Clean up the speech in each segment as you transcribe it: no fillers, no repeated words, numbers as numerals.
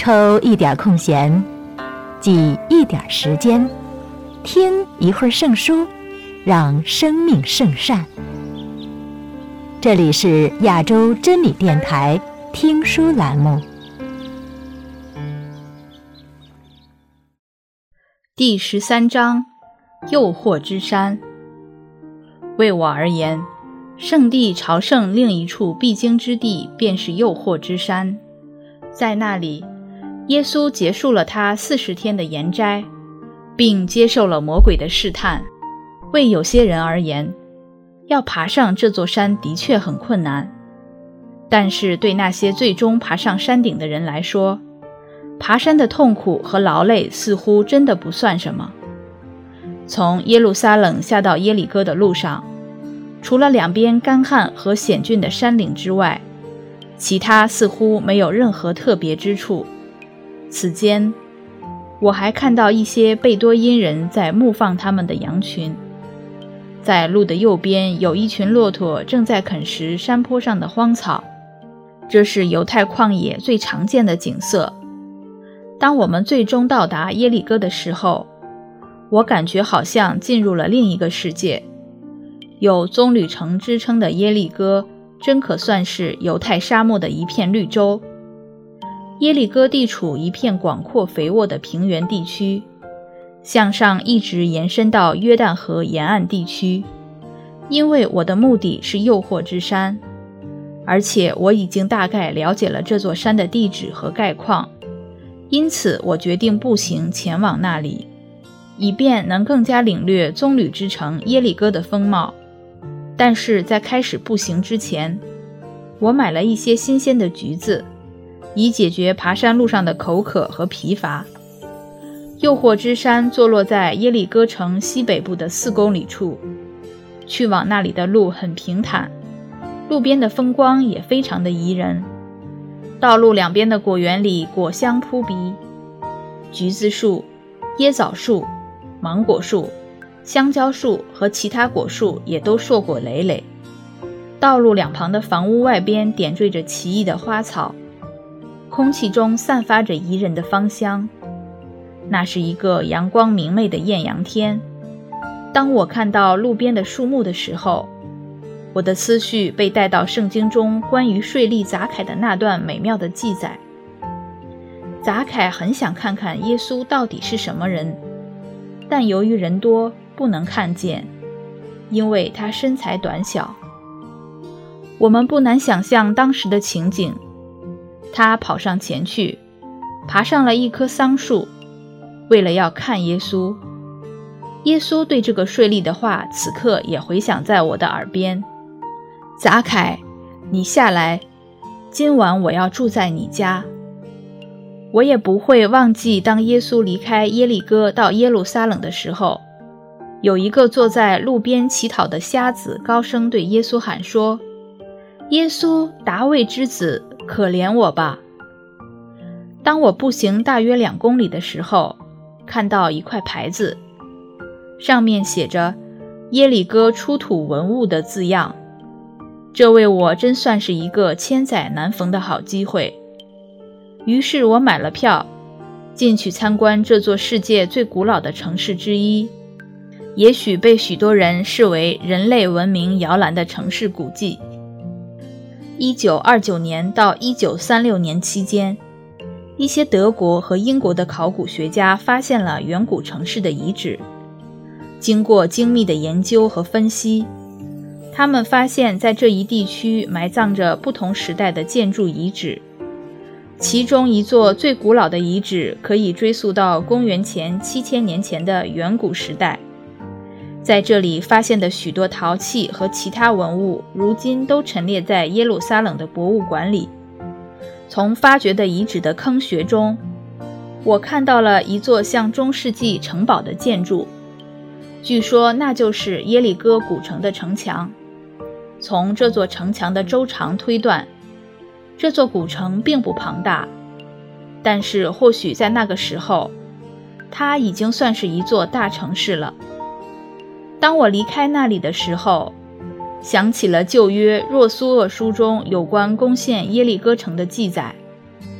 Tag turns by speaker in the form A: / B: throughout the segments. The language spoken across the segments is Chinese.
A: 抽一点空闲，挤一点时间，听一会儿圣书，让生命圣善。这里是亚洲真理电台听书栏目。
B: 第13章，诱惑之山。为我而言，圣地朝圣另一处必经之地便是诱惑之山。在那里，耶稣结束了他40天的严斋，并接受了魔鬼的试探。为有些人而言，要爬上这座山的确很困难，但是对那些最终爬上山顶的人来说，爬山的痛苦和劳累似乎真的不算什么。从耶路撒冷下到耶利哥的路上，除了两边干旱和险峻的山岭之外，其他似乎没有任何特别之处。此间，我还看到一些贝多因人在牧放他们的羊群。在路的右边有一群骆驼正在啃食山坡上的荒草，这是犹太旷野最常见的景色。当我们最终到达耶利哥的时候，我感觉好像进入了另一个世界。有棕榈城之称的耶利哥真可算是犹太沙漠的一片绿洲。耶利哥地处一片广阔肥沃的平原地区，向上一直延伸到约旦河沿岸地区。因为我的目的是诱惑之山，而且我已经大概了解了这座山的地址和概况，因此我决定步行前往那里，以便能更加领略棕榈之城耶利哥的风貌。但是在开始步行之前，我买了一些新鲜的橘子，以解决爬山路上的口渴和疲乏。诱惑之山坐落在耶利哥城西北部的4公里处，去往那里的路很平坦，路边的风光也非常的宜人。道路两边的果园里果香扑鼻，橘子树、椰枣树、芒果树、香蕉树和其他果树也都硕果累累。道路两旁的房屋外边点缀着奇异的花草，空气中散发着宜人的芳香。那是一个阳光明媚的艳阳天。当我看到路边的树木的时候，我的思绪被带到圣经中关于税吏匝凯的那段美妙的记载。匝凯很想看看耶稣到底是什么人，但由于人多不能看见，因为他身材短小。我们不难想象当时的情景，他跑上前去，爬上了一棵桑树，为了要看耶稣。耶稣对这个税吏的话此刻也回响在我的耳边：匝凯，你下来，今晚我要住在你家。我也不会忘记，当耶稣离开耶利哥到耶路撒冷的时候，有一个坐在路边乞讨的瞎子高声对耶稣喊说：耶稣，达味之子，可怜我吧。当我步行大约2公里的时候，看到一块牌子，上面写着耶利哥出土文物的字样。这为我真算是一个千载难逢的好机会。于是我买了票，进去参观这座世界最古老的城市之一，也许被许多人视为人类文明摇篮的城市古迹。1929年到1936年期间，一些德国和英国的考古学家发现了远古城市的遗址。经过精密的研究和分析，他们发现在这一地区埋葬着不同时代的建筑遗址。其中一座最古老的遗址可以追溯到公元前7000年前的远古时代。在这里发现的许多陶器和其他文物，如今都陈列在耶路撒冷的博物馆里。从发掘的遗址的坑穴中，我看到了一座像中世纪城堡的建筑，据说那就是耶利哥古城的城墙。从这座城墙的周长推断，这座古城并不庞大，但是或许在那个时候，它已经算是一座大城市了。当我离开那里的时候，想起了旧约若苏厄书中有关攻陷耶利哥城的记载。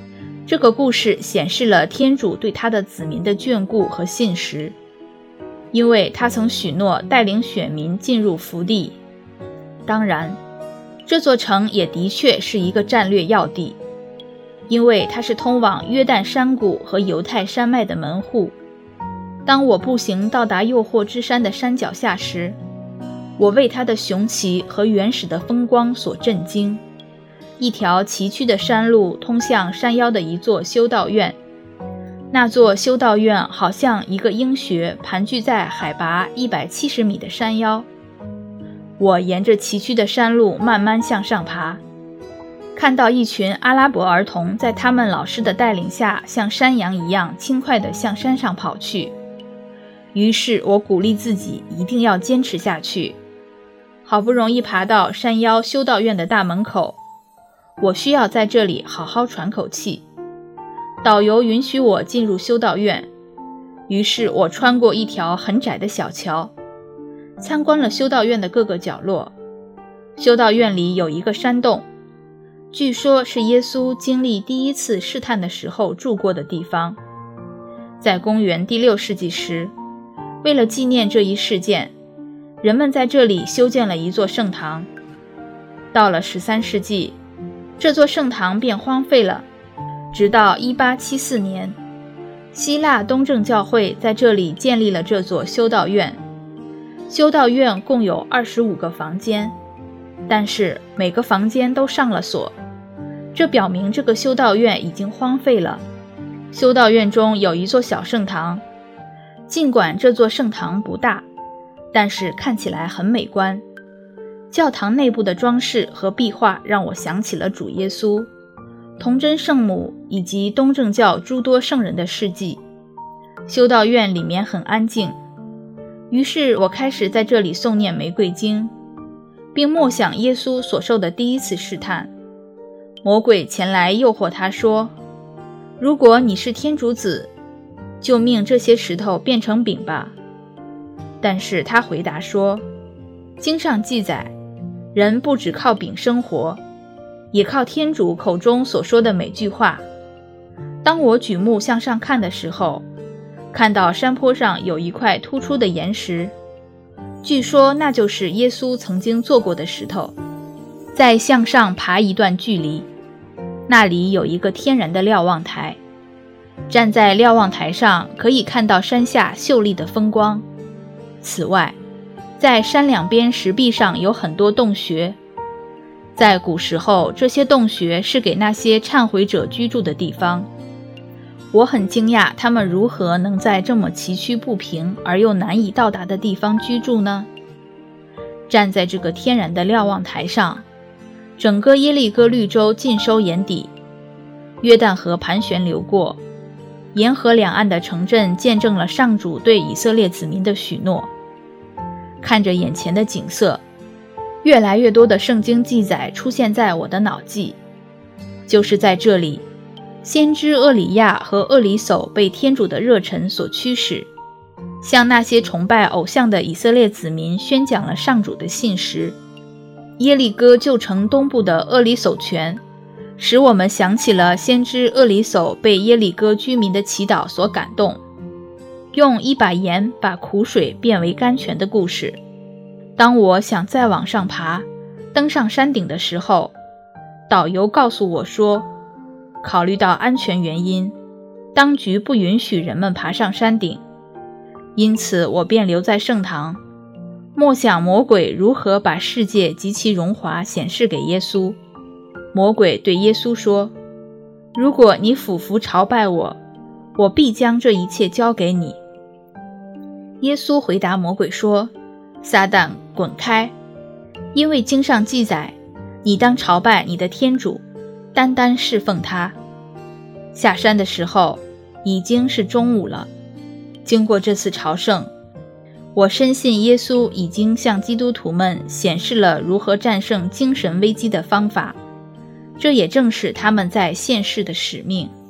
B: 这个故事显示了天主对他的子民的眷顾和信实，因为他曾许诺带领选民进入福地。当然，这座城也的确是一个战略要地，因为它是通往约旦山谷和犹太山脉的门户。当我步行到达诱惑之山的山脚下时，我为它的雄奇和原始的风光所震惊。一条崎岖的山路通向山腰的一座修道院，那座修道院好像一个鹰穴盘踞在海拔170米的山腰。我沿着崎岖的山路慢慢向上爬，看到一群阿拉伯儿童在他们老师的带领下像山羊一样轻快地向山上跑去。于是我鼓励自己一定要坚持下去。好不容易爬到山腰修道院的大门口，我需要在这里好好喘口气。导游允许我进入修道院，于是我穿过一条很窄的小桥，参观了修道院的各个角落。修道院里有一个山洞，据说是耶稣经历第一次试探的时候住过的地方。在公元第6世纪时，为了纪念这一事件，人们在这里修建了一座圣堂。到了13世纪，这座圣堂便荒废了，直到1874年，希腊东正教会在这里建立了这座修道院。修道院共有25个房间，但是每个房间都上了锁，这表明这个修道院已经荒废了。修道院中有一座小圣堂，尽管这座圣堂不大，但是看起来很美观。教堂内部的装饰和壁画让我想起了主耶稣、童真圣母以及东正教诸多圣人的事迹。修道院里面很安静，于是我开始在这里诵念玫瑰经，并默想耶稣所受的第一次试探。魔鬼前来诱惑他说，如果你是天主子，就命这些石头变成饼吧。但是他回答说，经上记载，人不只靠饼生活，也靠天主口中所说的每句话。当我举目向上看的时候，看到山坡上有一块突出的岩石，据说那就是耶稣曾经坐过的石头。再向上爬一段距离，那里有一个天然的瞭望台，站在瞭望台上可以看到山下秀丽的风光。此外，在山两边石壁上有很多洞穴，在古时候，这些洞穴是给那些忏悔者居住的地方。我很惊讶他们如何能在这么崎岖不平而又难以到达的地方居住呢？站在这个天然的瞭望台上，整个耶利哥绿洲尽收眼底，约旦河盘旋流过，沿河两岸的城镇见证了上主对以色列子民的许诺。看着眼前的景色，越来越多的圣经记载出现在我的脑际。就是在这里，先知厄里亚和厄里叟被天主的热忱所驱使，向那些崇拜偶像的以色列子民宣讲了上主的信实。耶利哥旧城东部的厄里叟泉，使我们想起了先知厄里叟被耶利哥居民的祈祷所感动，用一把盐把苦水变为甘泉的故事。当我想再往上爬，登上山顶的时候，导游告诉我说，考虑到安全原因，当局不允许人们爬上山顶，因此我便留在圣堂，默想魔鬼如何把世界及其荣华显示给耶稣。魔鬼对耶稣说，如果你俯伏朝拜我，我必将这一切交给你。耶稣回答魔鬼说，撒旦，滚开，因为经上记载，你当朝拜你的天主，单单侍奉他。下山的时候已经是中午了。经过这次朝圣，我深信耶稣已经向基督徒们显示了如何战胜精神危机的方法，这也正是他们在现世的使命。